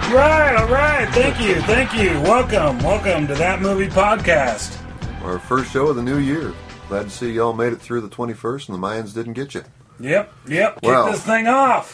All right. Thank you. Welcome to That Movie Podcast. Our first show of the new year. Glad to see y'all made it through the 21st and the Mayans didn't get you. Yep. Kick this thing off.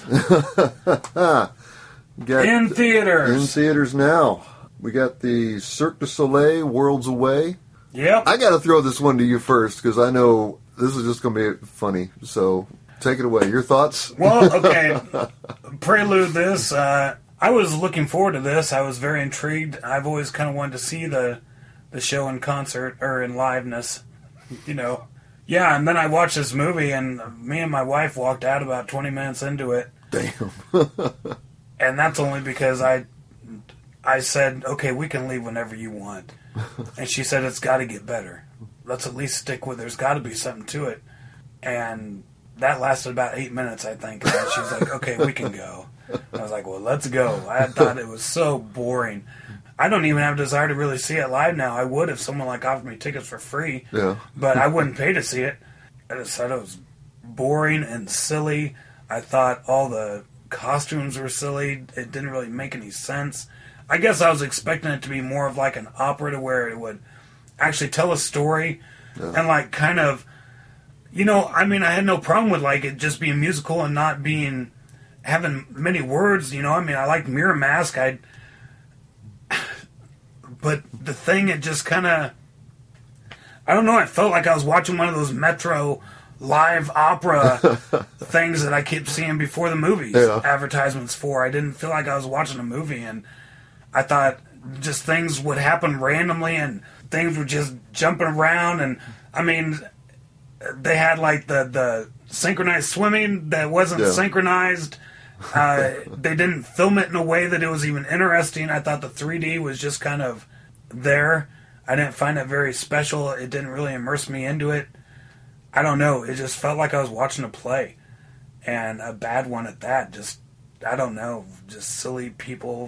In theaters. In theaters now. We got the Cirque du Soleil, Worlds Away. Yep. I got to throw this one to you first because I know this is just going to be funny. So take it away. Your thoughts? Well, okay. Prelude this. I was looking forward to this. I was very intrigued. I've always kind of wanted to see the show in concert or in liveness, you know. Yeah, and then I watched this movie, and me and my wife walked out about 20 minutes into it. Damn. And that's only because I said, okay, we can leave whenever you want. And she said, it's got to get better. Let's at least stick with it. There's got to be something to it. And that lasted about 8 minutes, I think. And she was like, okay, we can go. And I was like, well, let's go. I thought it was so boring. I don't even have a desire to really see it live now. I would if someone like offered me tickets for free. Yeah. But I wouldn't pay to see it. I just thought it was boring and silly. I thought all the costumes were silly. It didn't really make any sense. I guess I was expecting it to be more of like an opera to where it would actually tell a story and like kind of, you know, I mean, I had no problem with like it just being musical and not being, having many words, you know. I mean, I liked Mirror Mask. But the thing, it just kind of, I don't know, I felt like I was watching one of those Metro live opera things that I keep seeing before the movies, advertisements for. I didn't feel like I was watching a movie, and I thought just things would happen randomly, and things were just jumping around, and, I mean, they had, like, the synchronized swimming that wasn't synchronized. They didn't film it in a way that it was even interesting. I thought the 3D was just kind of there. I didn't find it very special. It didn't really immerse me into it. I don't know. It just felt like I was watching a play. And a bad one at that. Just, I don't know. Just silly people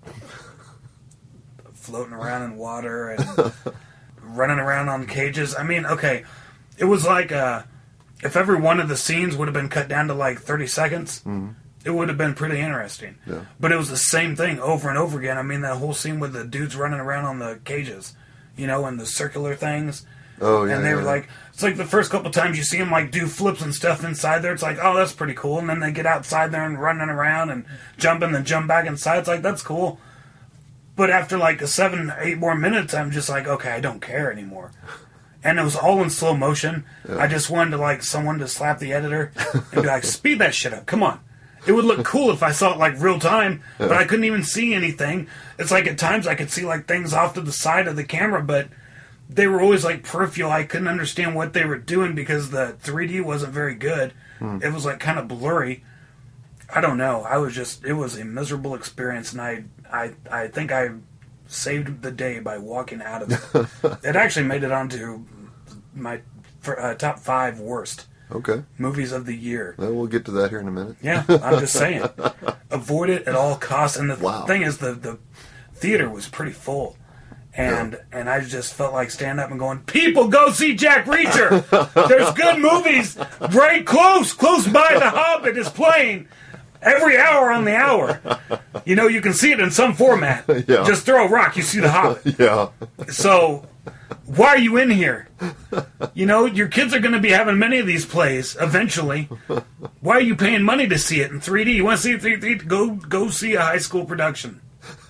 floating around in water and running around on cages. I mean, okay. It was like if every one of the scenes would have been cut down to like 30 seconds, it would have been pretty interesting. Yeah. But it was the same thing over and over again. I mean, that whole scene with the dudes running around on the cages, you know, and the circular things. Oh, yeah. And they were like, it's like the first couple times you see them like do flips and stuff inside there. It's like, oh, that's pretty cool. And then they get outside there and running around and jumping and jump back inside. It's like, that's cool. But after like 7, 8 more minutes, I'm just like, okay, I don't care anymore. And it was all in slow motion. Yeah. I just wanted to like someone to slap the editor and be like, speed that shit up. Come on. It would look cool if I saw it like real time, but I couldn't even see anything. It's like at times I could see like things off to the side of the camera, but they were always like peripheral. I couldn't understand what they were doing because the 3D wasn't very good. It was like kind of blurry. I don't know. It was a miserable experience, and I think I saved the day by walking out of it. It actually made it onto my top 5 worst. Okay. Movies of the year. Well, we'll get to that here in a minute. Yeah, I'm just saying. Avoid it at all costs. And the thing is, the theater was pretty full. And I just felt like standing up and going, people, go see Jack Reacher! There's good movies right close by. The Hobbit is playing every hour on the hour. You know, you can see it in some format. Yeah. Just throw a rock, you see The Hobbit. Yeah. So, why are you in here? You know, your kids are going to be having many of these plays eventually. Why are you paying money to see it in 3D? You want to see it in 3D? Go see a high school production.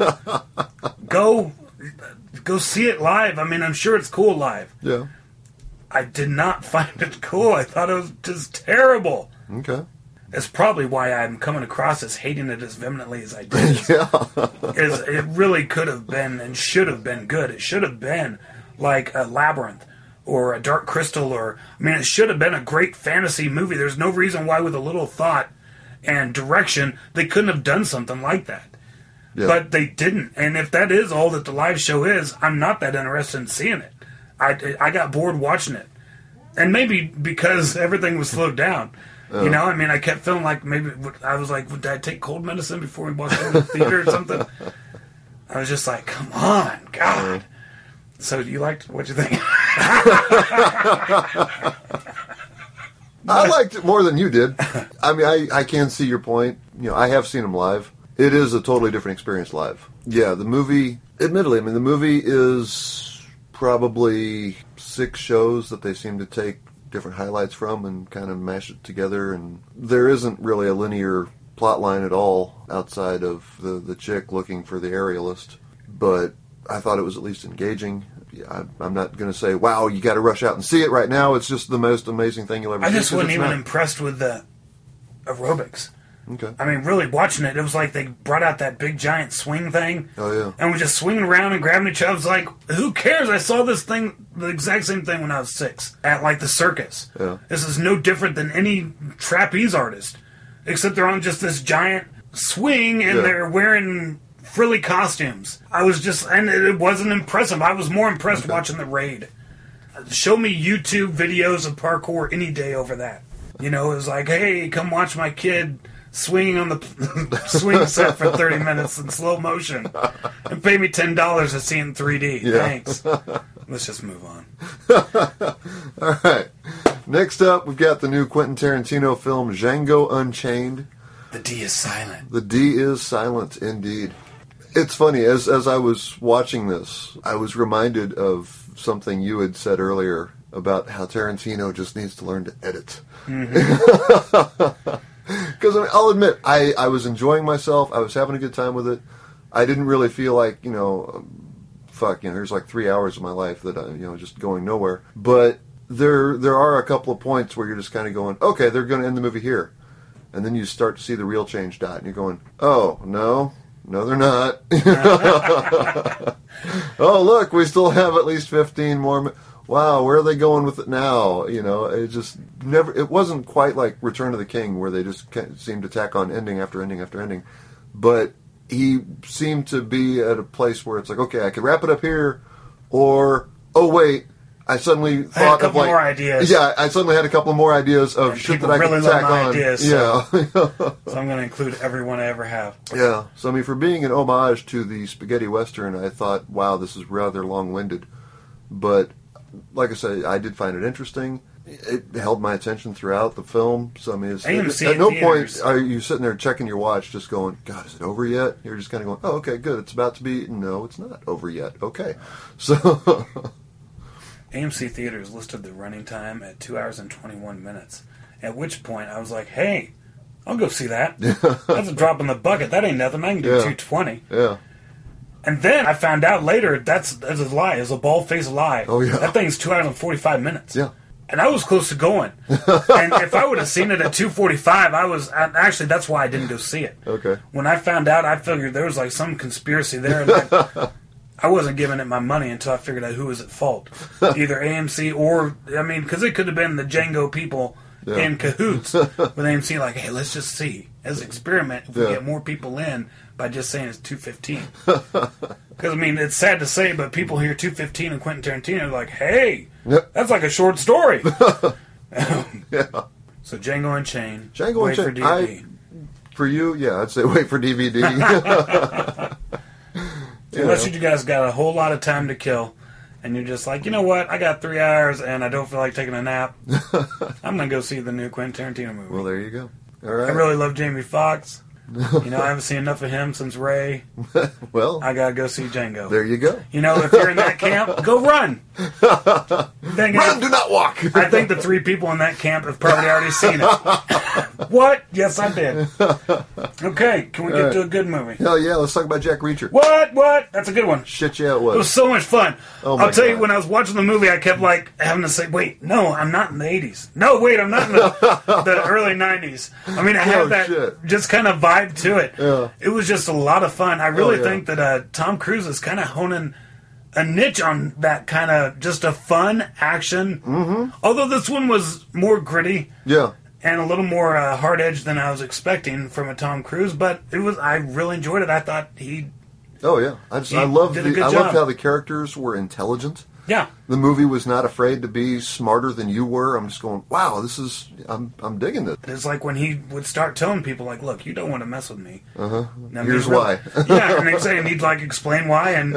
Go see it live. I mean, I'm sure it's cool live. Yeah. I did not find it cool. I thought it was just terrible. Okay. It's probably why I'm coming across as hating it as vehemently as I did. It really could have been and should have been good. It should have been like a Labyrinth or a Dark Crystal, it should have been a great fantasy movie. There's no reason why with a little thought and direction they couldn't have done something like that. Yeah. But they didn't. And if that is all that the live show is, I'm not that interested in seeing it. I got bored watching it. And maybe because everything was slowed down. You know, I kept feeling like maybe I was like, did I take cold medicine before we walked into the theater or something? I was just like, come on, God. So you liked, what'd you think? I liked it more than you did. I can see your point. You know, I have seen them live. It is a totally different experience live. Yeah, the movie, admittedly, I mean, the movie is probably 6 shows that they seem to take different highlights from and kind of mash it together, and there isn't really a linear plot line at all outside of the chick looking for the aerialist, but I thought it was at least engaging. Yeah, I'm not going to say, wow, you got to rush out and see it right now. It's just the most amazing thing you'll ever see. I just wasn't even impressed with the aerobics. Okay. I mean, really, watching it, it was like they brought out that big giant swing thing. Oh, yeah. And we're just swinging around and grabbing each other. I was like, who cares? I saw this thing, the exact same thing when I was 6 at, like, the circus. Yeah. This is no different than any trapeze artist, except they're on just this giant swing and they're wearing frilly costumes. I was just, and it wasn't impressive. I was more impressed watching The Raid. Show me YouTube videos of parkour any day over that. You know, it was like, hey, come watch my kid swinging on the swing set for 30 minutes in slow motion and pay me $10 to see it in 3D. Yeah. Thanks. Let's just move on. All right. Next up, we've got the new Quentin Tarantino film, Django Unchained. The D is silent. The D is silent, indeed. It's funny, as I was watching this, I was reminded of something you had said earlier about how Tarantino just needs to learn to edit. Because I'll admit, I was enjoying myself. I was having a good time with it. I didn't really feel like, there's like 3 hours of my life that I, just going nowhere. But there are a couple of points where you're just kind of going, okay, they're going to end the movie here. And then you start to see the reel change dot, and you're going, oh, no, they're not. Oh, look, we still have at least 15 more wow, where are they going with it now? It just never, it wasn't quite like Return of the King where they just seemed to tack on ending after ending after ending. But he seemed to be at a place where it's like, okay, I could wrap it up here, or, oh wait, I suddenly thought had a couple of more ideas. Yeah, I suddenly had a couple more ideas of shit that I really could tack love my on. ideas, yeah. So I'm going to include everyone I ever have. Yeah. So, I mean, for being an homage to the spaghetti western, I thought, wow, this is rather long-winded. But like I said, I did find it interesting. It held my attention throughout the film. So, I mean, at no point are you sitting there checking your watch just going, God, is it over yet? You're just kind of going, oh, okay, good. It's about to be. No, it's not over yet. Okay. So... AMC Theaters listed the running time at 2 hours and 21 minutes. At which point, I was like, hey, I'll go see that. That's a drop in the bucket. That ain't nothing. I can do 220. Yeah. And then I found out later that's a lie. It's a bald-faced lie. Oh, yeah. That thing's 2 hours and 45 minutes. Yeah. And I was close to going. And if I would have seen it at 2:45, actually, that's why I didn't go see it. Okay. When I found out, I figured there was like some conspiracy there. And I wasn't giving it my money until I figured out who was at fault. Either AMC or, because it could have been the Django people in cahoots with AMC, like, hey, let's just see, as an experiment, if we get more people in by just saying it's 2:15. Because, it's sad to say, but people hear 2:15 and Quentin Tarantino are like, hey, that's like a short story. Yeah. So Django Unchained. Django wait Unchained. for DVD. For you, yeah, I'd say wait for DVD. Unless you guys got a whole lot of time to kill, and you're just like, you know what, I got 3 hours, and I don't feel like taking a nap. I'm going to go see the new Quentin Tarantino movie. Well, there you go. All right. I really love Jamie Foxx. I haven't seen enough of him since Ray. Well, I gotta go see Django. There you go. If you're in that camp, go run. Run, do not walk. I think the 3 people in that camp have probably already seen it. What? Yes, I did. Okay, can we get to a good movie? Hell yeah, let's talk about Jack Reacher. What? That's a good one. Shit, yeah, it was. It was so much fun. Oh my I'll tell you, God. when I was watching the movie, I kept having to say, wait, no, I'm not in the 80s. No, wait, I'm not in the early 90s. I had that just kind of vibe to it. Yeah. It was just a lot of fun. I really think that Tom Cruise is kind of honing a niche on that kind of just a fun action. Mm-hmm. Although this one was more gritty. Yeah. And a little more hard-edged than I was expecting from a Tom Cruise, but I really enjoyed it. I thought he... Oh, yeah. I loved job. how the characters were intelligent. Yeah. The movie was not afraid to be smarter than you were. I'm just going, wow, I'm digging it. It's like when he would start telling people, like, look, you don't want to mess with me. Uh-huh. Here's why. Yeah, and they'd say, and he'd, explain why, and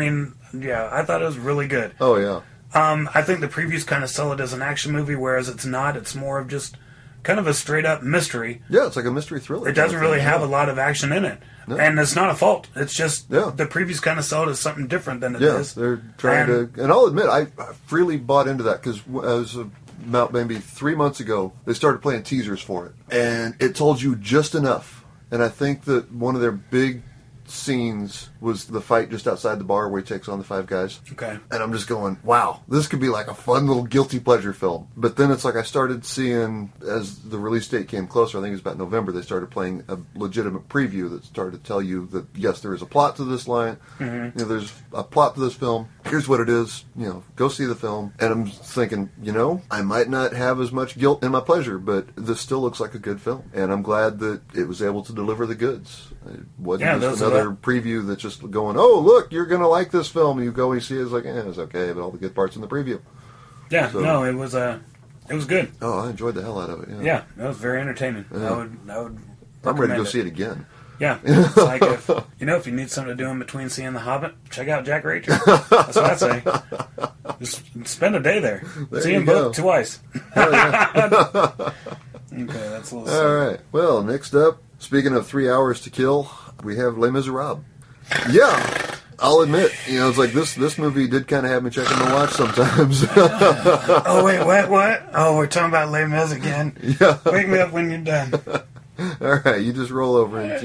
I thought it was really good. Oh, yeah. I think the previews kind of sell it as an action movie, whereas it's not. It's more of just kind of a straight up mystery. Yeah, it's like a mystery thriller. It doesn't really have a lot of action in it. No. And it's not a fault. It's just Yeah. the previews kind of sell it as something different than it is. Yeah, they're trying to... And I'll admit, I freely bought into that because as about maybe 3 months ago, they started playing teasers for it. And it told you just enough. And I think that one of their big scenes was the fight just outside the bar where he takes on the 5 guys. Okay. And I'm just going, wow, this could be like a fun little guilty pleasure film. But then it's like I started seeing, as the release date came closer, I think it was about November, they started playing a legitimate preview that started to tell you that, yes, there is a plot to this line. Mm-hmm. You know, there's a plot to this film. Here's what it is. You know, go see the film. And I'm thinking, you know, I might not have as much guilt in my pleasure, but this still looks like a good film. And I'm glad that it was able to deliver the goods. It wasn't just another preview that's just going, oh, look, you're going to like this film. You go and see it, it's like, it's okay, but all the good parts in the preview. Yeah, So- no, it was good. Oh, I enjoyed the hell out of it. Yeah, it was very entertaining. Yeah. I would I'm ready to go recommend see it again. Yeah, it's like if you need something to do in between seeing The Hobbit, check out Jack Reacher. That's what I say. Just spend a day there. There See you him go. both twice. Hell yeah. Okay, that's a little. All right. Well, next up, speaking of 3 hours to kill, we have Les Miserables. Yeah, I'll admit, it's like this movie did kind of have me checking the watch sometimes. Oh wait, what? Oh, we're talking about Les Mis again. Yeah. Wake me up when you're done. All right, you just roll over and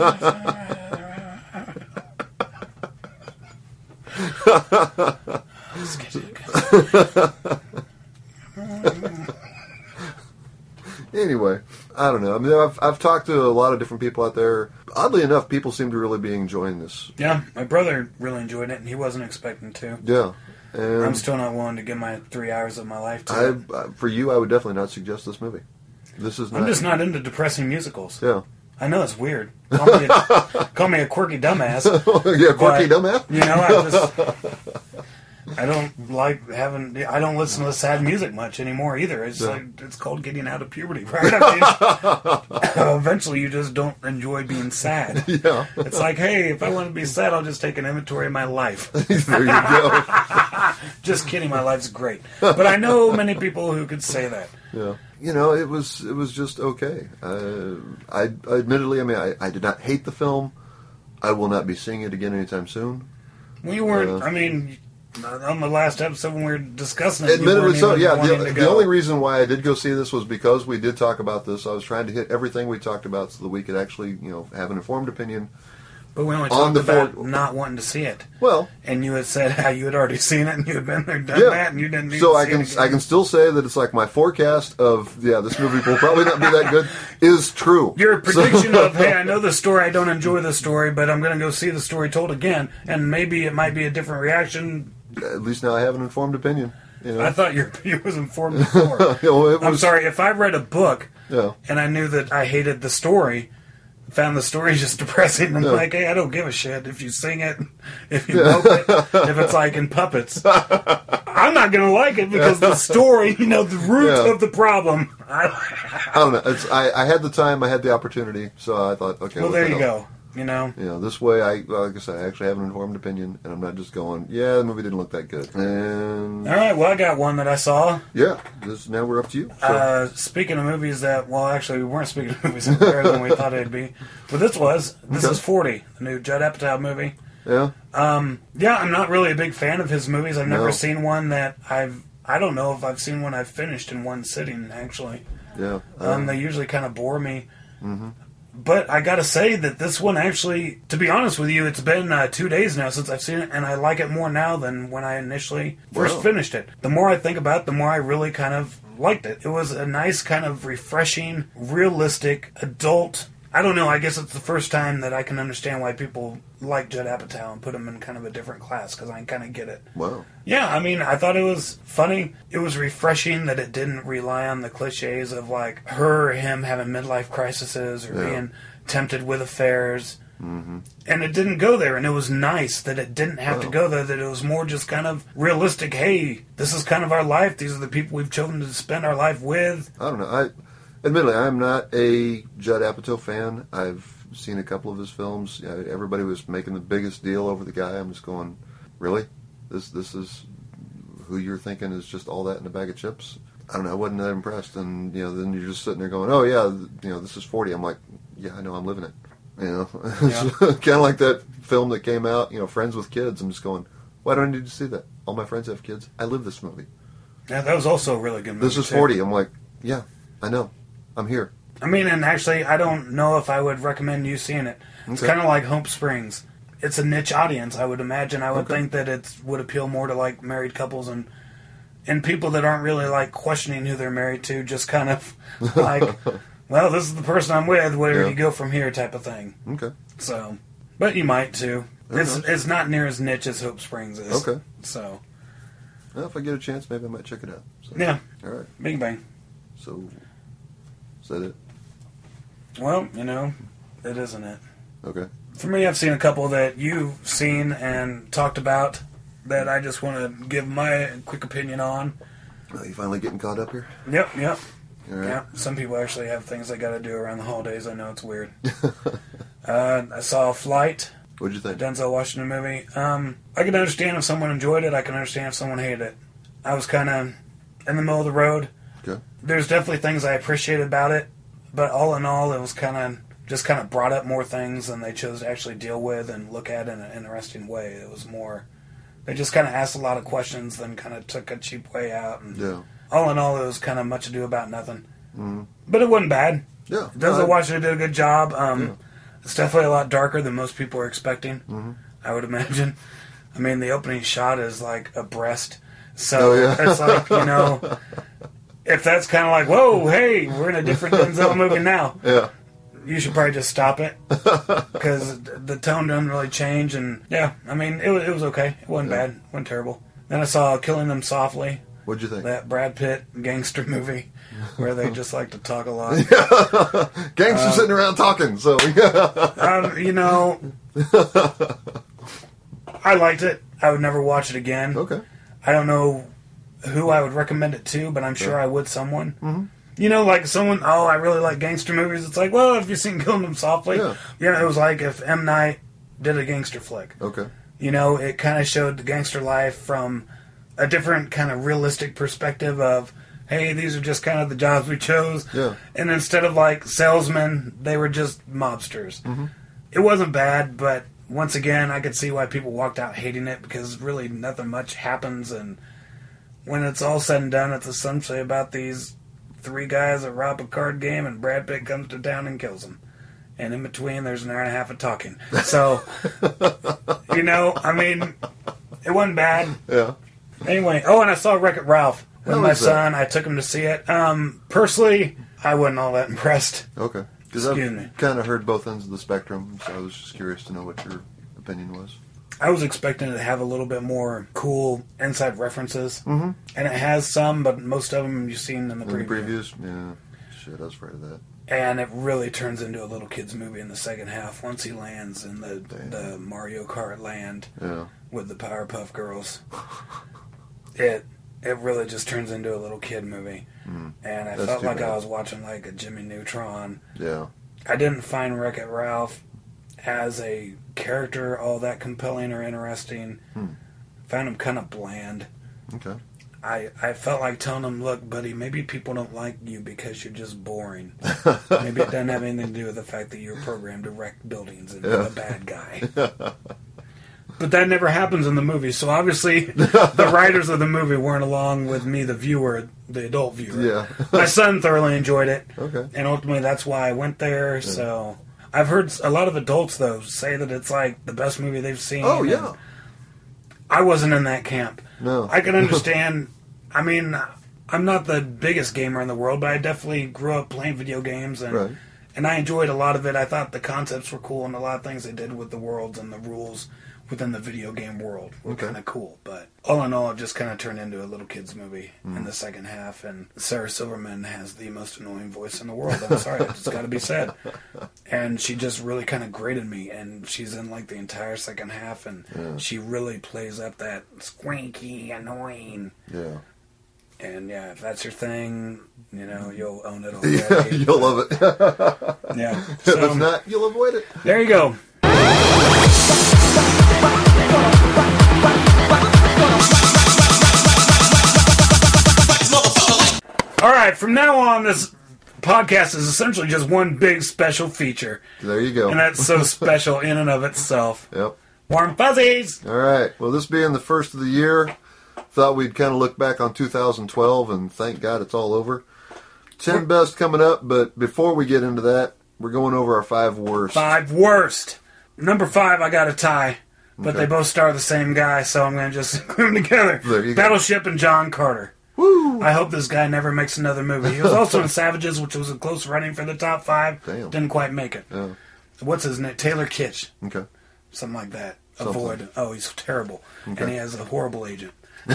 Anyway, I don't know. I mean, I've talked to a lot of different people out there. Oddly enough, people seem to really be enjoying this. Yeah, my brother really enjoyed it, and he wasn't expecting to. Yeah. And I'm still not willing to give my 3 hours of my life to it. for you, I would definitely not suggest this movie. This is not. I'm just not into depressing musicals. Yeah. I know it's weird. Call me a quirky dumbass. Yeah, quirky but, dumbass. I don't like having. I don't listen to sad music much anymore either. It's like it's called getting out of puberty, right? I mean, eventually, you just don't enjoy being sad. Yeah. It's like, hey, if I want to be sad, I'll just take an inventory of my life. There you go. Just kidding, my life's great. But I know many people who could say that. Yeah. It was just okay. I admittedly, I mean, I did not hate the film. I will not be seeing it again anytime soon. We weren't. I mean, on the last episode when we were discussing it, admittedly so. Yeah. The the only reason why I did go see this was because we did talk about this. I was trying to hit everything we talked about so that we could actually, have an informed opinion. But we only on talked the about not wanting to see it. Well, and you had said how you had already seen it and you had been there, done yeah. that, and you didn't need so to I see can it again. I can still say that it's like my forecast of this movie will probably not be that good is true. Your prediction of, hey, I know the story, I don't enjoy the story, but I'm going to go see the story told again, and maybe it might be a different reaction. At least now I have an informed opinion. I thought you was informed before. I'm sorry, if I read a book and I knew that I hated the story, found the story just depressing, and like, hey, I don't give a shit if you sing it, if you mope it, if it's like in puppets. I'm not going to like it because the story, the root of the problem. I don't know. I had the time, I had the opportunity, so I thought, okay. Well, there you go. This way, like I said, I actually have an informed opinion, and I'm not just going, the movie didn't look that good. And all right, well, I got one that I saw. Yeah, now we're up to you. So. Speaking of movies that, well, actually, we weren't speaking of movies that were better than we thought it'd be. But this is 40, the new Judd Apatow movie. Yeah. I'm not really a big fan of his movies. I've never seen one that I don't know if I've seen one I've finished in one sitting, actually. Yeah. They usually kind of bore me. Mm-hmm. But I gotta say that this one actually, to be honest with you, it's been 2 days now since I've seen it, and I like it more now than when I initially first finished it. The more I think about it, the more I really kind of liked it. It was a nice kind of refreshing, realistic, adult. I don't know, I guess it's the first time that I can understand why people like Judd Apatow and put him in kind of a different class, because I kind of get it. Wow. Yeah, I mean, I thought it was funny. It was refreshing that it didn't rely on the cliches of, like, her or him having midlife crises or being tempted with affairs. Mm-hmm. And it didn't go there, and it was nice that it didn't have to go there, that it was more just kind of realistic. Hey, this is kind of our life. These are the people we've chosen to spend our life with. I don't know. Admittedly, I'm not a Judd Apatow fan. I've seen a couple of his films. Everybody was making the biggest deal over the guy. I'm just going, really? This is who you're thinking is just all that in a bag of chips? I don't know, I wasn't that impressed. And, then you're just sitting there going, oh, yeah, this is 40. I'm like, yeah, I know, I'm living it. It's kind of like that film that came out, Friends with Kids. I'm just going, why do I need to see that? All my friends have kids. I live this movie. Yeah, that was also a really good movie. This is 40. I'm like, yeah, I know. I'm here. I mean, and actually, I don't know if I would recommend you seeing it. It's kind of like Hope Springs. It's a niche audience, I would imagine. I would think that it would appeal more to, like, married couples and people that aren't really, like, questioning who they're married to, just kind of like, well, this is the person I'm with, where do you go from here type of thing. Okay. So, but you might, too. It's not near as niche as Hope Springs is. Okay. So. Well, if I get a chance, maybe I might check it out. So, yeah. All right. Bing bang. So, is that it? Well, it isn't it. Okay. For me, I've seen a couple that you've seen and talked about that I just want to give my quick opinion on. Are you finally getting caught up here? Yep. All right. Yeah. Some people actually have things they got to do around the holidays. I know it's weird. I saw Flight. What'd you think? The Denzel Washington movie. I can understand if someone enjoyed it. I can understand if someone hated it. I was kind of in the middle of the road. Okay. There's definitely things I appreciated about it, but all in all, it was kind of brought up more things than they chose to actually deal with and look at in an interesting way. It was more, they just kind of asked a lot of questions, then kind of took a cheap way out. And all in all, it was kind of much ado about nothing. Mm-hmm. But it wasn't bad. Yeah. Denzel Washington did a good job. It's definitely a lot darker than most people are expecting, I would imagine. I mean, the opening shot is like a breast. So it's like, if that's kind of like, whoa, hey, we're in a different Denzel movie now. Yeah. You should probably just stop it because the tone doesn't really change. And I mean, it was okay. It wasn't bad. It wasn't terrible. Then I saw Killing Them Softly. What'd you think? That Brad Pitt gangster movie where they just like to talk a lot. Gangsters sitting around talking. So I liked it. I would never watch it again. Okay. I don't know who I would recommend it to, but I'm sure I would someone. Mm-hmm. Like someone, I really like gangster movies. It's like, well, have you seen Killing Them Softly? Yeah. It was like if M. Night did a gangster flick. Okay. It kind of showed the gangster life from a different kind of realistic perspective of, hey, these are just kind of the jobs we chose. Yeah. And instead of like salesmen, they were just mobsters. Mm-hmm. It wasn't bad, but once again, I could see why people walked out hating it because really nothing much happens. And when it's all said and done, it's essentially about these 3 guys that rob a card game and Brad Pitt comes to town and kills them. And in between, there's an hour and a half of talking. So, I mean, it wasn't bad. Yeah. Anyway, and I saw Wreck-It Ralph with my son. I took him to see it. Personally, I wasn't all that impressed. Okay. Because I've kind of heard both ends of the spectrum, so I was just curious to know what your opinion was. I was expecting it to have a little bit more cool inside references. Mm-hmm. And it has some, but most of them you've seen in the previews. Yeah. Shit, I was afraid of that. And it really turns into a little kid's movie in the second half once he lands in the Mario Kart land with the Powerpuff Girls. It really just turns into a little kid movie. And I felt like I was watching like a Jimmy Neutron. Yeah. I didn't find Wreck-It Ralph as a character all that compelling or interesting. Found him kind of bland. Okay. I felt like telling him, look, buddy, maybe people don't like you because you're just boring. Maybe it doesn't have anything to do with the fact that you're programmed to wreck buildings and be a bad guy. But that never happens in the movie, so obviously the writers of the movie weren't along with me, the viewer, the adult viewer. Yeah. My son thoroughly enjoyed it. Okay. And ultimately that's why I went there, so... I've heard a lot of adults, though, say that it's like the best movie they've seen. Oh, yeah. I wasn't in that camp. No. I can understand... I mean, I'm not the biggest gamer in the world, but I definitely grew up playing video games, and I enjoyed a lot of it. I thought the concepts were cool, and a lot of things they did with the worlds and the rules within the video game world were kind of cool. But all in all, it just kind of turned into a little kid's movie in the second half, and Sarah Silverman has the most annoying voice in the world. I'm sorry, it's got to be said. And she just really kind of grated me, and she's in like the entire second half, and she really plays up that squeaky, annoying... Yeah. And if that's your thing, you'll own it all day. Yeah, you'll love it. Yeah. If it's not, you'll avoid it. There you go. All right, from now on, this podcast is essentially just one big special feature. There you go. And that's so special in and of itself. Yep. Warm fuzzies! All right. Well, this being the first of the year, thought we'd kind of look back on 2012, and thank God it's all over. 10 best coming up, but before we get into that, we're going over our 5 worst. 5 worst. Number 5, I got a tie. But Okay. they both star the same guy, so I'm going to just group them together. There you go. Battleship and John Carter. Woo! I hope this guy never makes another movie. He was also in Savages, which was a close running for the top 5. Damn. Didn't quite make it. Yeah. What's his name? Taylor Kitsch. Okay. Something like that. Something. Avoid. Oh, he's terrible. Okay. And he has a horrible agent.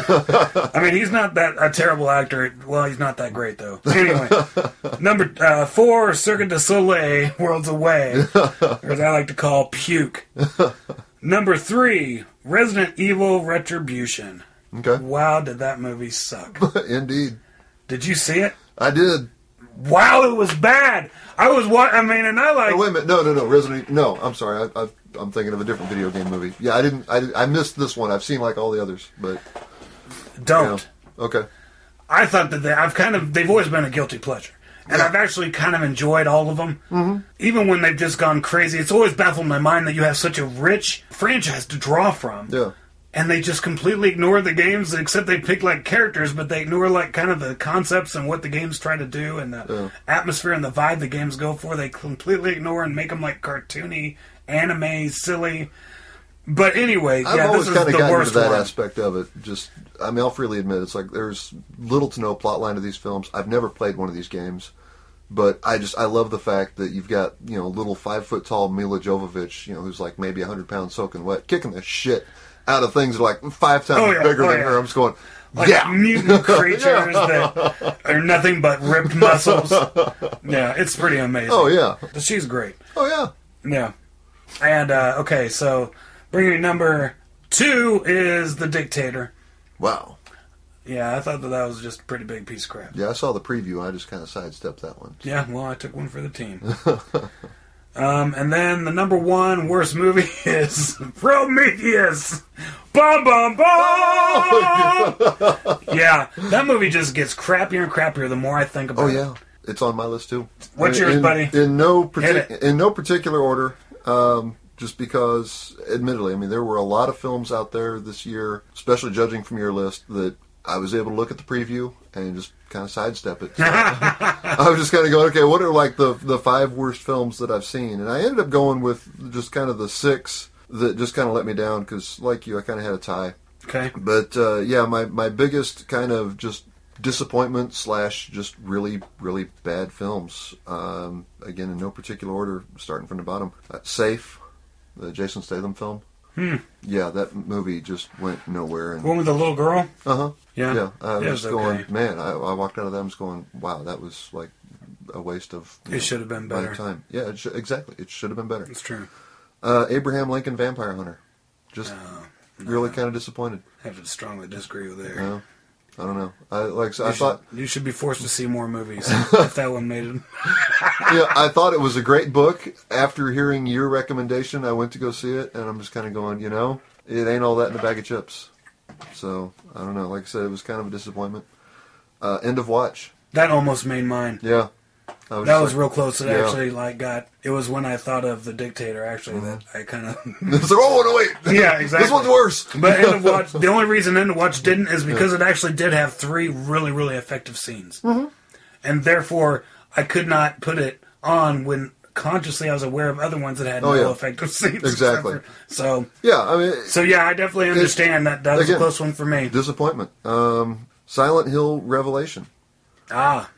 I mean, he's not that a terrible actor. Well, he's not that great, though. Anyway, number 4, Cirque du Soleil, Worlds Away, or as I like to call, Puke. Number 3, Resident Evil Retribution. Okay. Wow, did that movie suck. Indeed. Did you see it? I did. Wow, it was bad. I was and I like... Oh, wait a minute. No. Resident... No, I'm sorry. I'm thinking of a different video game movie. Yeah, I missed this one. I've seen, like, all the others, but... Don't. Yeah. Okay. I thought that they've always been a guilty pleasure. And Yeah. I've actually kind of enjoyed all of them. Mm-hmm. Even when they've just gone crazy. It's always baffled my mind that you have such a rich franchise to draw from. Yeah. And they just completely ignore the games, except they pick, like, characters, but they ignore, like, kind of the concepts and what the games try to do and the atmosphere and the vibe the games go for. They completely ignore and make them, like, cartoony, anime, silly. But anyway, I've yeah, this always is kind of the gotten worst into that one. aspect of it. Just, I mean, I'll freely admit, it's like there's little to no plot line to these films. I've never played one of these games, but I love the fact that you've got, little 5-foot-tall Mila Jovovich, who's like maybe 100 pounds soaking wet, kicking the shit out of things that are like 5 times bigger than her. I'm just going, Like mutant creatures that are nothing but ripped muscles. Yeah, it's pretty amazing. Oh, yeah. But she's great. Oh, yeah. Yeah. And, okay, so bringing number 2 is The Dictator. Wow. Yeah, I thought that was just a pretty big piece of crap. Yeah, I saw the preview. I just kind of sidestepped that one. Yeah, well, I took one for the team. And then the number 1 worst movie is Prometheus. Bum, bum, bum! Yeah, that movie just gets crappier and crappier the more I think about it. Oh, yeah. It's on my list, too. What's yours, buddy? In no Hit it. particular order, just because, admittedly, I mean, there were a lot of films out there this year, especially judging from your list, that I was able to look at the preview and just kind of sidestep it. So I was just kind of going, okay, what are like the 5 worst films that I've seen? And I ended up going with just kind of the 6 that just kind of let me down because, like you, I kind of had a tie. Okay. But, yeah, my biggest kind of just disappointment / just really, really bad films. Again, in no particular order, starting from the bottom. Safe, the Jason Statham film. Yeah, that movie just went nowhere. And One with the little girl? uh-huh. Yeah. Yeah, I It was was going, okay. man, I walked out of that and was going, wow, that was like a waste of It should have been my better. time. Yeah, exactly. It should have been better. It's true. Abraham Lincoln Vampire Hunter. Just really kind of disappointed. I have to strongly disagree with there. No, I don't know. I thought You should be forced to see more movies if that one made it. I thought it was a great book. After hearing your recommendation, I went to go see it, and I'm just kind of going, it ain't all that in a bag of chips. So, I don't know. Like I said, it was kind of a disappointment. End of Watch. That almost made mine. Yeah. That was real close. It yeah. actually it was when I thought of The Dictator, actually, that I kind of... It's like, oh, no, wait. Yeah, exactly. This one's worse. But End of Watch, the only reason End of Watch didn't is because it actually did have 3 really, really effective scenes. Mm-hmm. And therefore, I could not put it on when consciously I was aware of other ones that had no effective scenes. Exactly. So, yeah, I mean... So, yeah, I definitely understand that was again, a close one for me. Disappointment. Silent Hill Revelation. Ah.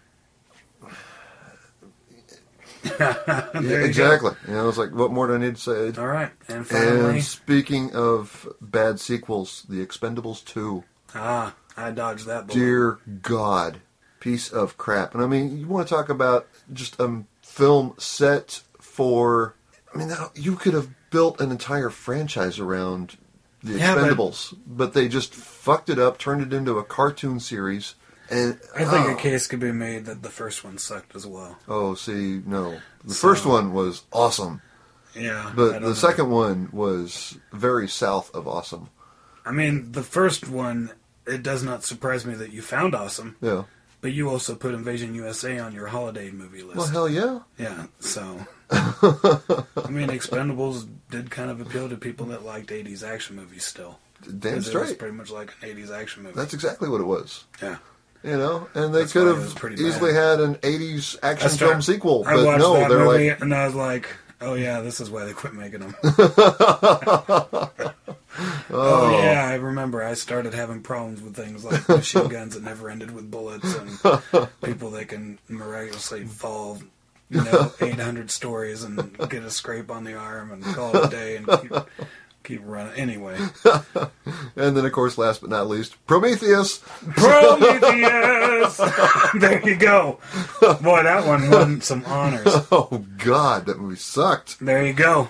Yeah, exactly. It's like, what more do I need to say? All right. And finally... And speaking of bad sequels, The Expendables 2. I dodged that bullet. Dear God. Piece of crap. And I mean, you want to talk about just a film set for... I mean, you could have built an entire franchise around The Expendables, but they just fucked it up, turned it into a cartoon series. And I think a case could be made that the first one sucked as well. Oh, see, no. The first one was awesome. Yeah. But the second one was very south of awesome. I mean, the first one, it does not surprise me that you found awesome. Yeah. But you also put Invasion USA on your holiday movie list. Well, hell yeah. Yeah, so... I mean, Expendables did kind of appeal to people that liked 80s action movies still. Damn 'Cause it was straight. pretty much like an 80s action movie. That's exactly what it was. Yeah. You know, and they That's could why it was have pretty easily bad. had an 80s action film sequel. I But watched no, that they're movie like, and I was like, oh yeah, this is why they quit making them. Oh yeah, I remember I started having problems with things like machine guns that never ended with bullets and people that can miraculously fall, 800 stories and get a scrape on the arm and call it a day and keep running. Anyway. and then of course, last but not least, Prometheus. Prometheus! There you go. Boy, that one won some honors. Oh God, that movie sucked. There you go.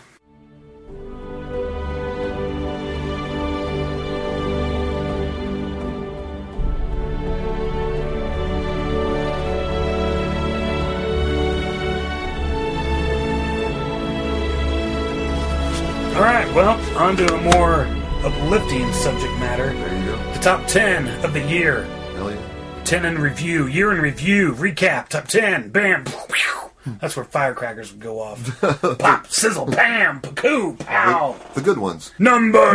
Alright, well, on to a more uplifting subject matter. There you go. The top 10 of the year. Hell yeah. 10 in review, year in review, recap, top 10, bam, that's where firecrackers would go off. Pop, sizzle, bam, pacoo, pow. The good ones. Number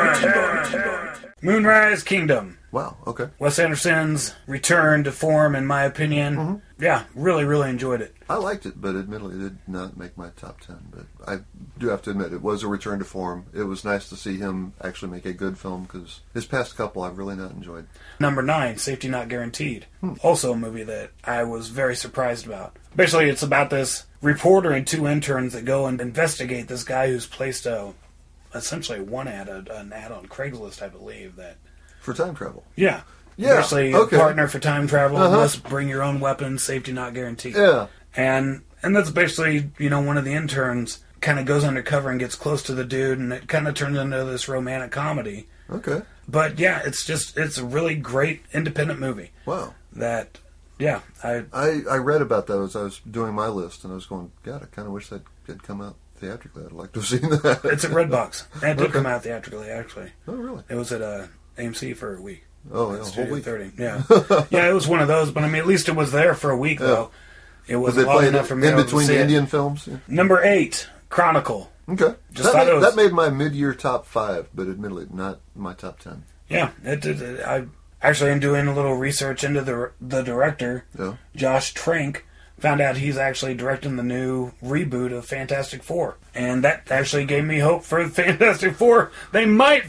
10. Moonrise Kingdom. Wow. Okay. Wes Anderson's return to form, in my opinion. Yeah, really, really enjoyed it. I liked it, but admittedly, it did not make my top 10. But I do have to admit, it was a return to form. It was nice to see him actually make a good film, because his past couple I've really not enjoyed. Number 9, Safety Not Guaranteed. Also a movie that I was very surprised about. Basically, it's about this reporter and 2 interns that go and investigate this guy who's placed essentially an ad on Craigslist, I believe, that... For time travel. Yeah. Yeah, Basically, okay. a partner for time travel must bring your own weapons, safety not guaranteed. Yeah. And that's basically, one of the interns kind of goes undercover and gets close to the dude, and it kind of turns into this romantic comedy. Okay. But yeah, it's a really great independent movie. Wow. That, yeah, I read about that as I was doing my list, and I was going, God, I kind of wish that had come out theatrically. I'd like to have seen that. It's at Redbox. And it did come out theatrically, actually. Oh, really? It was at AMC for a week. Oh, yeah, a whole Studio week. 30. Yeah. Yeah, it was one of those, but I mean, at least it was there for a week, though. It was it long played enough for me in to between see the it. Indian films? Yeah. Number 8, Chronicle. Okay. Just thought it was- That made my mid-year top 5, but admittedly not my top 10. Yeah, I actually am doing a little research into the director, Yeah. Josh Trank. Found out he's actually directing the new reboot of Fantastic Four. And that actually gave me hope for Fantastic Four. They might.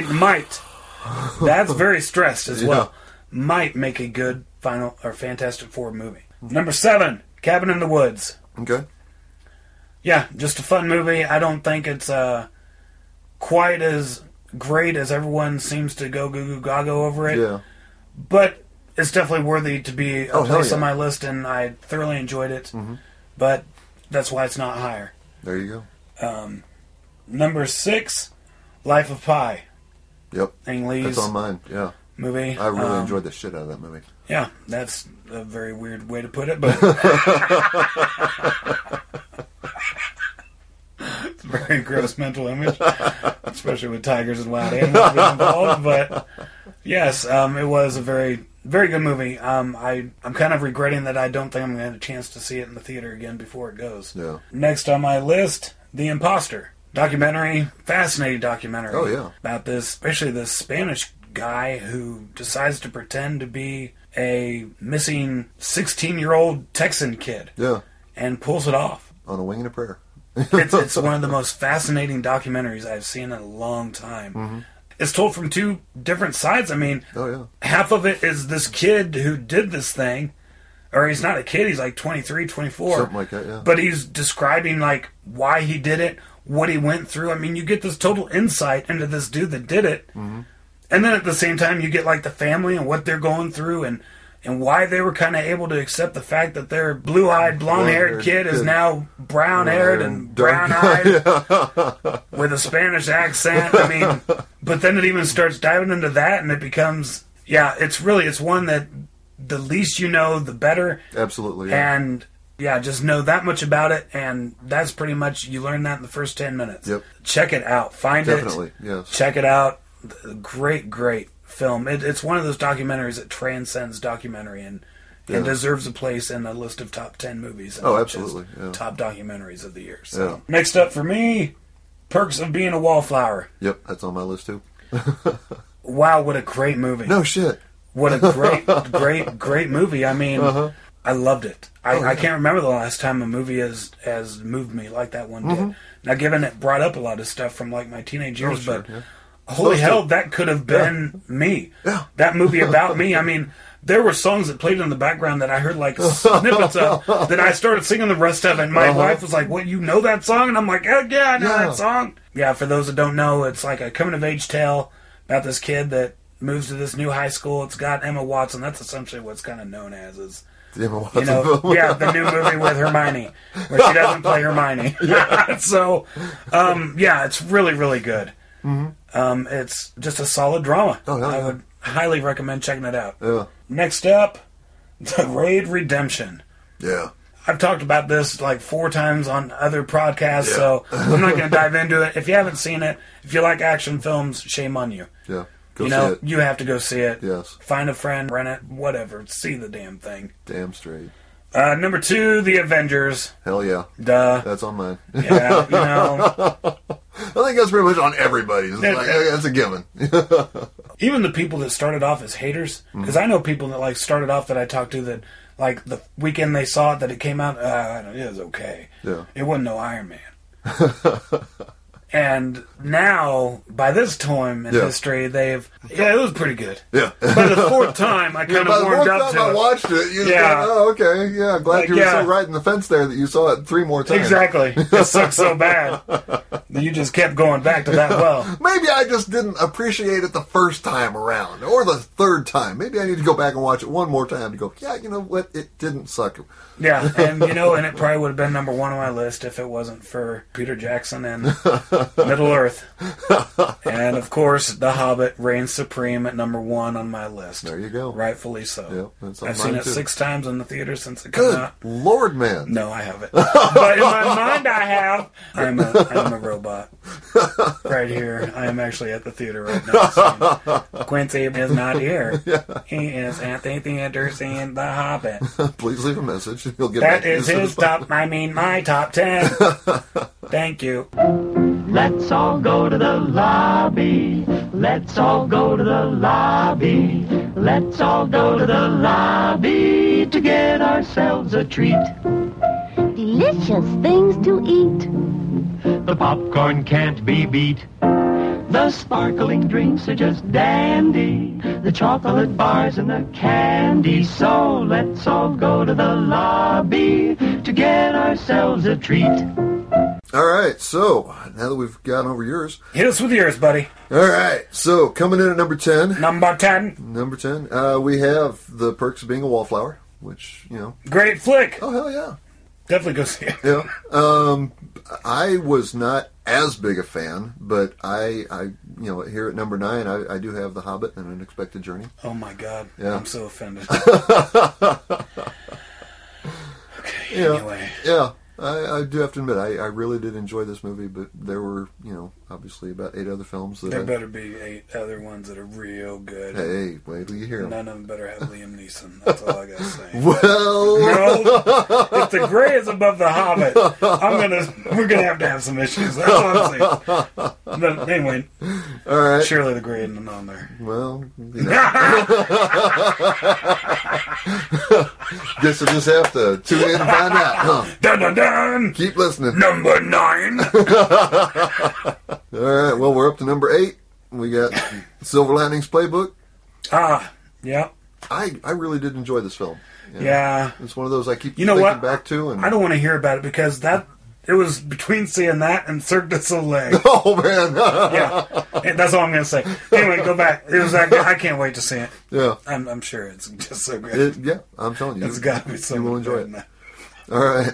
That's very stressed as well. Might make a good final or Fantastic Four movie. Number 7, Cabin in the Woods. Okay. Yeah, just a fun movie. I don't think it's quite as great as everyone seems to go goo goo gaga over it. Yeah. But it's definitely worthy to be a hell place yeah. on my list, and I thoroughly enjoyed it. But that's why it's not higher. There you go. Number 6, Life of Pi. Yep. Ang Lee's That's on mine. Yeah. movie. I really enjoyed the shit out of that movie. Yeah, that's a very weird way to put it, but it's a very gross mental image, especially with tigers and wild animals being involved. But yes, it was a very, very good movie. I'm kind of regretting that I don't think I'm going to have a chance to see it in the theater again before it goes. Yeah. Next on my list, The Imposter. Documentary, fascinating documentary. Oh, yeah. About this, especially this Spanish guy who decides to pretend to be a missing 16-year-old Texan kid. Yeah. And pulls it off. On a wing and a prayer. It's one of the most fascinating documentaries I've seen in a long time. It's told from 2 different sides. I mean, Oh, yeah. half of it is this kid who did this thing, or he's not a kid, he's like 23, 24. Something like that, yeah. But he's describing, like, why he did it, what he went through. I mean, you get this total insight into this dude that did it. And then at the same time, you get, like, the family and what they're going through and why they were kind of able to accept the fact that their blue-eyed, blonde-haired kid is now brown-haired and brown-eyed with a Spanish accent. I mean, but then it even starts diving into that, and it becomes, it's one that the least you know, the better. Absolutely. Yeah. And, just know that much about it, and that's pretty much, you learn that in the first 10 minutes. Yep. Check it out. Find Definitely, it. yes. Check it out. Great, great film. It's one of those documentaries that transcends documentary, and and deserves a place in a list of top 10 movies. And absolutely. Yeah. Top documentaries of the year. So next up for me, Perks of Being a Wallflower. Yep, that's on my list too. Wow, what a great movie. No shit. What a great movie. I mean, I loved it. I can't remember the last time a movie has moved me like that one did. Now, given it brought up a lot of stuff from like my teenage years, but holy hell, that could have been me. Yeah. That movie about me. I mean, there were songs that played in the background that I heard like snippets of that I started singing the rest of it. And my wife was like, "What, you know that song?" And I'm like, "Oh, yeah, I know that song." Yeah, for those that don't know, it's like a coming-of-age tale about this kid that moves to this new high school. It's got Emma Watson. That's essentially what's kind of known as The Emma Watson film. The new movie with Hermione, where she doesn't play Hermione. So, it's really, really good. It's just a solid drama. I would highly recommend checking it out. Yeah. Next up, The Raid Redemption. Yeah. I've talked about this like 4 times on other podcasts, so I'm not going to dive into it. If you haven't seen it, if you like action films, shame on you. Yeah. Go see it. You have to go see it. Yes. Find a friend, rent it, whatever. See the damn thing. Damn straight. Number 2, The Avengers. Hell yeah. Duh. That's on mine. Yeah, I think that's pretty much on everybody's. That's a given. Even the people that started off as haters, because I know people that like started off that I talked to that like the weekend they saw it that it came out, it was okay. Yeah. It wasn't no Iron Man. And now, by this time in history, it was pretty good. Yeah. By the 4th time, I kind of warmed up to it. I watched it. You okay. Yeah, glad you were so right in the fence there that you saw it 3 more times. Exactly. It sucked so bad that you just kept going back to that well. Maybe I just didn't appreciate it the first time around, or the 3rd time. Maybe I need to go back and watch it one more time to go, yeah, you know what? It didn't suck. Yeah, and and it probably would have been number 1 on my list if it wasn't for Peter Jackson and Middle Earth. And of course, The Hobbit reigns supreme at number 1 on my list. There you go. Rightfully so. Yep, I've seen it 6 times in the theater since it came out. Good Lord, man. No, I haven't. But in my mind, I have. I'm a robot. Right here. I am actually at the theater right now. Quincy is not here. Yeah. He is at the theater seeing The Hobbit. Please leave a message. He'll get that is his my top 10. Thank you. Let's all go to the lobby. Let's all go to the lobby. Let's all go to the lobby to get ourselves a treat. Delicious things to eat. The popcorn can't be beat. The sparkling drinks are just dandy. The chocolate bars and the candy. So let's all go to the lobby to get ourselves a treat. All right, so now that we've gotten over yours, hit us with yours, buddy. All right, so coming in at number 10. Number 10. Number 10. We have The Perks of Being a Wallflower, which, great flick. Oh, hell yeah. Definitely go see it. Yeah. I was not as big a fan, but I here at number 9, I do have The Hobbit and An Unexpected Journey. Oh my God. Yeah. I'm so offended. Okay, yeah. Anyway. Yeah. I do have to admit, I really did enjoy this movie, but there were, obviously about 8 other films that there better be 8 other ones that are real good. Hey, wait till you hear them. None of them better have Liam Neeson. That's all I gotta say. Well, no, if The Grey is above The Hobbit, we're gonna have some issues. That's all I'm saying. But anyway, all right. Surely The Grey isn't on there. Well, guess we'll just have to tune in and find out. Huh? Dun dun dun. Keep listening. Number 9. All right, well, we're up to number 8. We got Silver Linings Playbook. Yeah. I really did enjoy this film. Yeah. It's one of those I keep thinking back to. And I don't want to hear about it because it was between seeing that and Cirque du Soleil. Oh, man. Yeah. That's all I'm going to say. Anyway, go back. It was that good. I can't wait to see it. Yeah. I'm sure it's just so good. Yeah, I'm telling you. It's got to be so good. You will enjoy it. All right.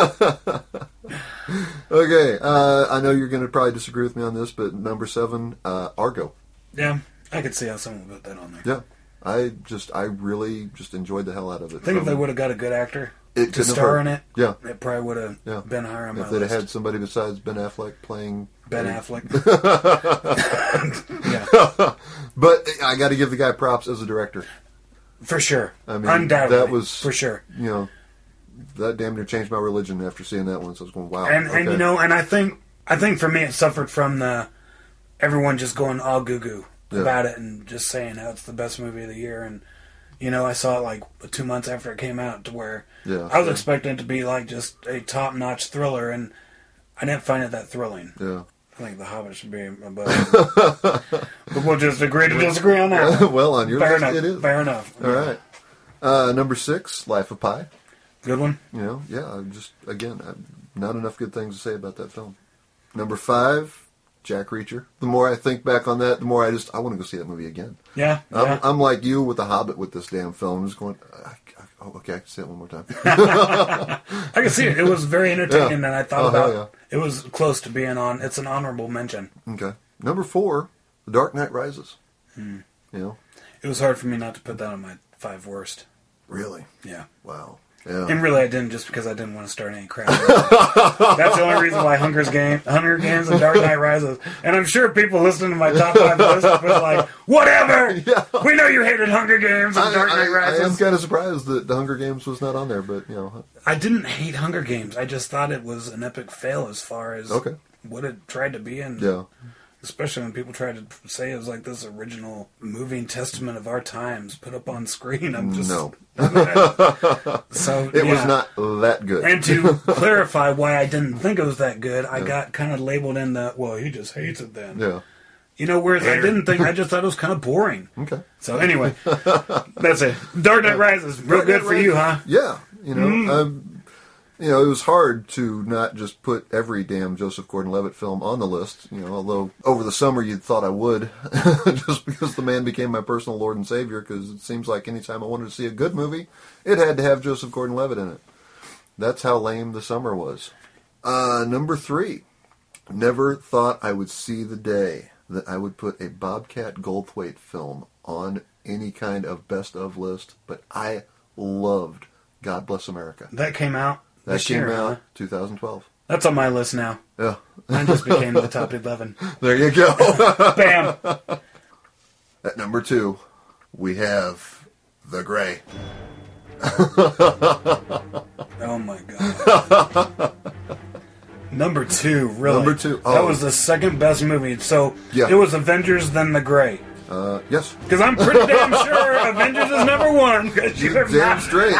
Okay. I know you're going to probably disagree with me on this, but number 7, Argo. Yeah, I could see how someone would put that on there. Yeah. I really just enjoyed the hell out of it. I think if they would have got a good actor to star in it, yeah, it probably would have been higher on my list. If they'd have had somebody besides Ben Affleck playing... Ben Affleck. Yeah. But I got to give the guy props as a director. For sure. I mean, undoubtedly. that was for sure. You know, that damn near changed my religion after seeing that one. So I was going, wow. And okay. you know, and I think for me it suffered from the everyone just going all goo goo about it and just saying how it's the best movie of the year. And you know, I saw it like 2 months after it came out, to where I was expecting it to be like just a top notch thriller, and I didn't find it that thrilling. Yeah. I think The Hobbit should be above it. But we'll just agree to disagree on that. Well, on your Fair list, enough. it is. Fair enough. All right. Number 6, Life of Pi. Good one. You know, yeah, just, again, not enough good things to say about that film. Number 5, Jack Reacher. The more I think back on that, the more I want to go see that movie again. Yeah. I'm like you with The Hobbit with this damn film. I'm just going, okay, I can see it one more time. I can see it. It was very entertaining, and I thought about yeah. it was close to being on. It's an honorable mention. Okay. Number 4, The Dark Knight Rises. You know? It was hard for me not to put that on my 5 worst. Really? Yeah. Wow. Yeah. And really, I didn't, just because I didn't want to start any crap. That's the only reason why Hunger Games and Dark Knight Rises. And I'm sure people listening to my top 5 list was like, whatever! Yeah. We know you hated Hunger Games and Dark Knight Rises. I am kind of surprised that The Hunger Games was not on there, but, you know. I didn't hate Hunger Games. I just thought it was an epic fail as far as what it tried to be. And yeah. especially when people tried to say it was like this original moving testament of our times put up on screen. I'm just... No. So it was not that good. And to clarify why I didn't think it was that good, I got kind of labeled in the, well, he just hates it then. Yeah. You know, whereas I didn't think, I just thought it was kind of boring. Okay. So anyway, that's it. Dark Knight Rises, real good for you, huh? Yeah. You know, you know, it was hard to not just put every damn Joseph Gordon-Levitt film on the list, you know, although over the summer you'd thought I would, just because the man became my personal Lord and Savior, because it seems like anytime I wanted to see a good movie, it had to have Joseph Gordon-Levitt in it. That's how lame the summer was. Number 3, never thought I would see the day that I would put a Bobcat Goldthwait film on any kind of best of list, but I loved God Bless America. That came out That this came year, out huh? 2012. That's on my list now. Yeah. Mine just became the top 11. There you go. Bam! At number 2, we have The Gray. Oh my god. Number 2, really? Number 2. Oh. That was the second best movie. So it was Avengers, then The Gray. Yes. Because I'm pretty damn sure Avengers is number 1. You're damn straight.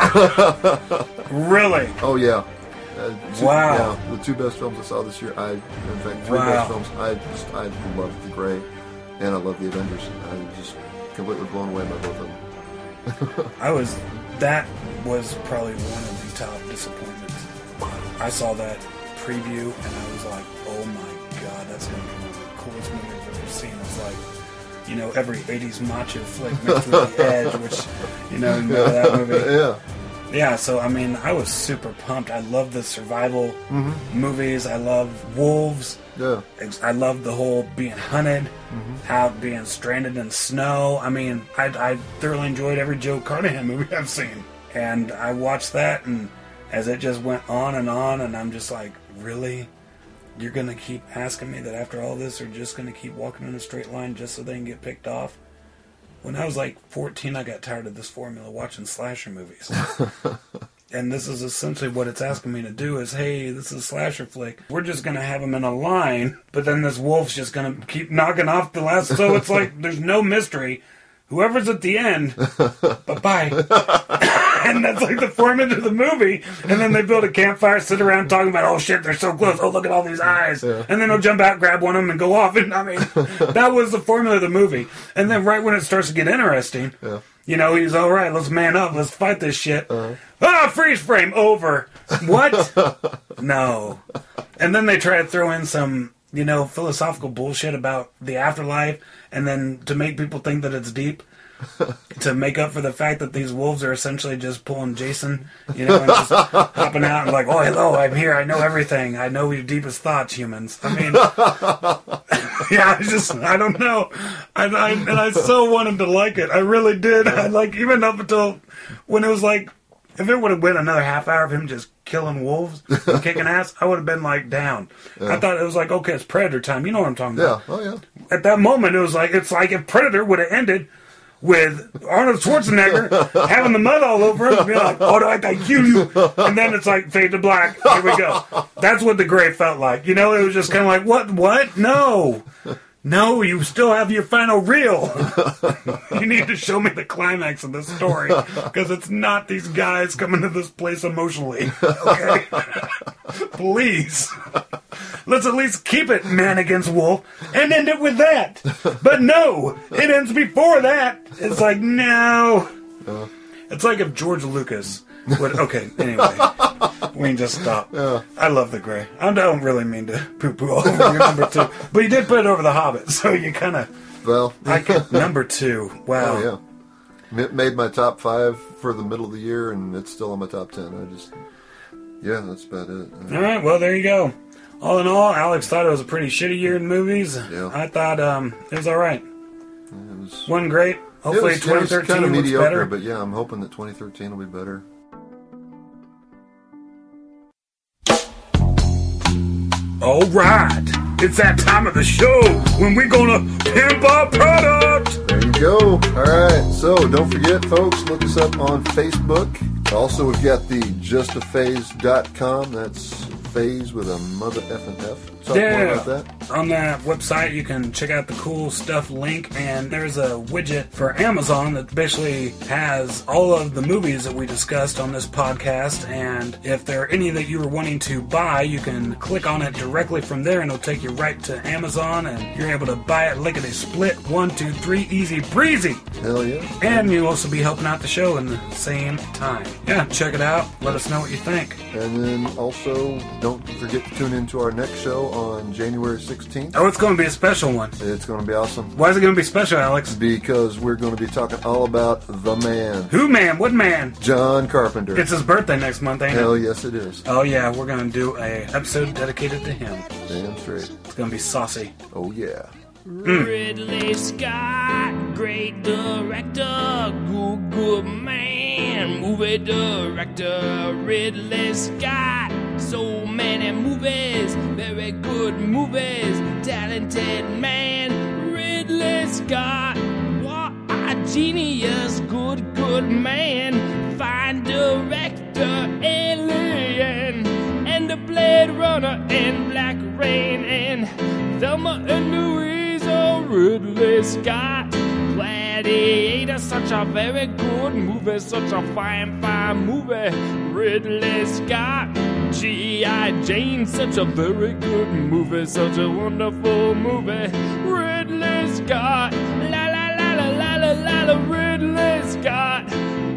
Really? Oh, yeah. Wow. Yeah, the 2 best films I saw this year. In fact, 3 best films. I loved The Gray, and I love The Avengers. I was just completely blown away by both of them. That was probably one of the top disappointments. I saw that preview, and I was like, oh my god, that's going to be one of the coolest movies I've ever seen. It's like, you know, every 80s macho flick mixed with The Edge, which, you know, remember that movie? Yeah. Yeah, so, I mean, I was super pumped. I love the survival movies. I love wolves. Yeah. I love the whole being hunted, out being stranded in snow. I mean, I thoroughly enjoyed every Joe Carnahan movie I've seen. And I watched that, and as it just went on, and I'm just like, really? You're going to keep asking me that after all this, they're just going to keep walking in a straight line just so they can get picked off? When I was like 14, I got tired of this formula, watching slasher movies. And this is essentially what it's asking me to do is, hey, this is a slasher flick. We're just going to have them in a line, but then this wolf's just going to keep knocking off the last. So it's like there's no mystery. Whoever's at the end, bye-bye. And that's like the formula of the movie. And then they build a campfire, sit around talking about, oh shit, they're so close. Oh, look at all these eyes. Yeah. And then they'll jump out, grab one of them, and go off. And I mean, that was the formula of the movie. And then right when it starts to get interesting, you know, he's all right, let's man up, let's fight this shit. Freeze frame, over. What? No. And then they try to throw in some, you know, philosophical bullshit about the afterlife, and then to make people think that it's deep, to make up for the fact that these wolves are essentially just pulling Jason, you know, and just hopping out and like, oh, hello, I'm here, I know everything, I know your deepest thoughts, humans. I mean, yeah, I don't know. And I so wanted to like it. I really did. I like, even up until when it was like, if it would have been another half hour of him just killing wolves and kicking ass, I would have been like down. Yeah. I thought it was like, okay, it's Predator time. You know what I'm talking about. Yeah, oh yeah. At that moment, it was like, it's like if Predator would have ended with Arnold Schwarzenegger having the mud all over him and being like, oh, I can kill you. And then it's like, fade to black. Here we go. That's what The Gray felt like. You know, it was just kind of like, what? No. No, you still have your final reel. You need to show me the climax of this story, because it's not these guys coming to this place emotionally. Okay? Please. Let's at least keep it man against wolf and end it with that. But no, it ends before that. It's like, no. It's like if George Lucas would... Okay, anyway. We can just stop. Yeah. I love The Gray. I don't really mean to poo-poo all over your number 2. But you did put it over The Hobbit, so you kind of... Well... number 2. Wow. Oh, yeah. Made my top 5 for the middle of the year, and it's still on my top 10. Yeah, that's about it. All right, well, there you go. All in all, Alex thought it was a pretty shitty year in movies. Yeah. I thought it was all right. Yeah, wasn't great. Hopefully 2013 kind of mediocre, better. But yeah, I'm hoping that 2013 will be better. All right, it's that time of the show when we're gonna pimp our product. There you go. All right, so don't forget, folks, look us up on Facebook. Also, we've got the justaphase.com. That's phase with a mother effing F. Talk more about that. On that website, you can check out the cool stuff link, and there's a widget for Amazon that basically has all of the movies that we discussed on this podcast, and if there are any that you were wanting to buy, you can click on it directly from there, and it'll take you right to Amazon, and you're able to buy it lickety-split, 1, 2, 3, easy breezy. Hell yeah. And you'll also be helping out the show in the same time. Yeah, check it out. Let us know what you think. And then also, don't forget to tune into our next show on January 16th. Oh, it's going to be a special one. It's going to be awesome. Why is it going to be special, Alex? Because we're going to be talking all about the man. Who man? What man? John Carpenter. It's his birthday next month, ain't it? Hell yes, it is. Oh yeah, we're going to do a episode dedicated to him. Damn straight. It's going to be saucy. Oh yeah. Ridley Scott, great director, good man, movie director. Ridley Scott, so many movies, very good movies, talented man. Ridley Scott, what a genius, good man, fine director, Alien, and the Blade Runner, and Black Rain, and Thelma and Louise. Ridley Scott, Gladiator, such a very good movie, such a fine movie. Ridley Scott, G.I. Jane, such a very good movie, such a wonderful movie. Ridley Scott, la la la la la la la la. Ridley Scott,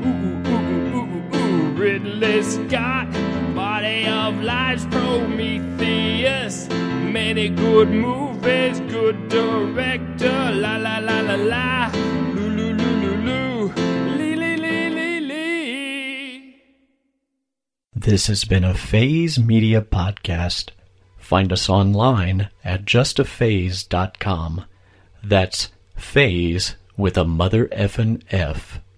ooh. Ridley Scott, Body of Lies, Prometheus, many good movies, good director, la la la la la, loo, lee. This has been a Phase Media podcast. Find us online at justaphase.com. That's Phase with a mother effin' F.